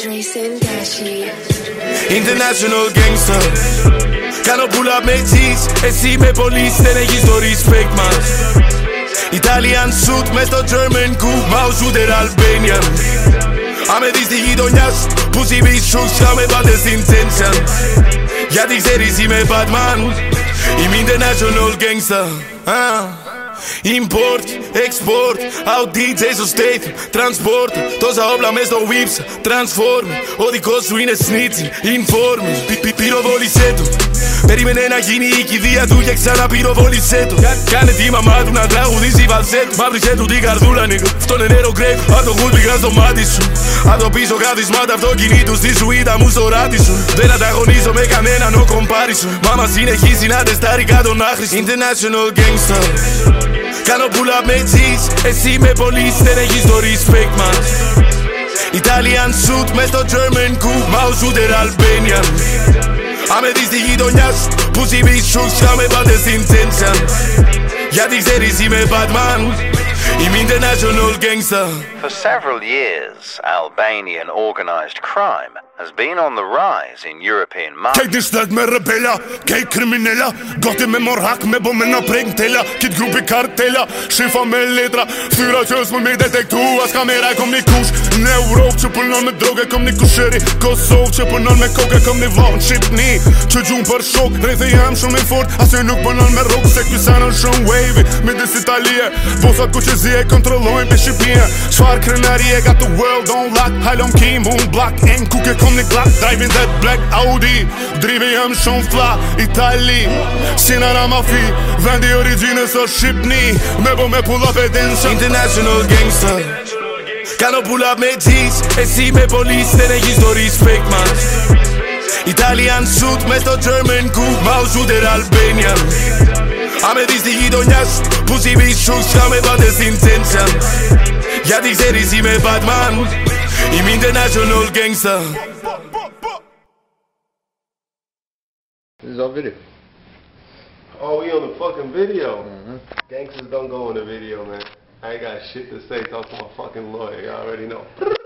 International gangster. Κάνω pull up με cheese. Εσύ με police δεν έχεις το respect μας. Italian suit μες στο German coop. Mouse shooter Albanian. Άμε δεις τη γειτονιά σου. Pussy bitch shoes. Θα με πάτε στην tension. Γιατί ξέρεις είμαι Batman. Είμαι international gangster. Import, export, out DJ στο state, transport. Τόσα όπλα μες στο whips, transform. Ο δικός σου είναι snitching, inform. Πυροβόλησέ του. Περίμενε να γίνει η κηδεία του και ξαναπυροβόλησέ του. Κάνε τη μαμά του να τραγουδήσει βαλσέτου. Μαύρισε του την καρδούλα νίγκα. Φτώνε νερό γκρέκ, αν το χουλ πήγα στο μάτι σου. Αν το πίσω κάθισμα τα αυτοκινήτου στη σουίτα μου στο ράτι σου. Δεν ανταγωνίζω με κανέναν ο κομπάρισου. Μάμα συνεχίζει να τεστάρει κάτω να χρυσού. International gangster. Κάνω pull up με cheese. Εσύ με police δεν έχεις το respect μας. Italian suit μες στο German coop. Mouse shooter Albanian. Άμε δεις τη γειτονιά σου. Pussy bitch shoes. Θα με πάτε στην tension. Γιατί ξέρεις είμαι Batman. I'm international gangster. For several years, Albanian organized crime has been on the rise in European markets. Kijk de stad met rebella, kijk criminella. Gotte med morhak med bommen och prängtella. Kid gruppe kartella, chefa med letra. Fyra körsmål med detektor, kamera kom ni kurs. Neurop, që punon me droge, kom ni kusheri. Kosov, që punon me koke, kom ni von Shqipni. Që gjun për shok, rejtë jam shumë i fort. Asë nuk punon me rok, se kysanë shumë wavy. Midis Italie, posat ku që zi e kontrollojnë për Shqipia. Shfar krenarie, got the world on lock. Halom kim, boom, block, en kuke kom ni glock. Driving that black Audi, drive jam shumë fla. Itali, sinara mafi, vendi origjinës o Shqipni. Me bo me pull up e tension. International gangster. Κάνω pull up με cheese. Εσύ με police δεν έχεις το respect μας. Italian suit μες στο German coop. Mouse shooter Albanian. Άμε δεις τη γειτονιά σου. Pussy bitch shoes. Θα με πάτε στην tension. Γιατί ξέρεις είμαι Batman. Είμαι international gangster. This is our video. Oh, we on the fucking video. Gangsters don't go on the video, man. I ain't got shit to say. Talk to my fucking lawyer. You already know.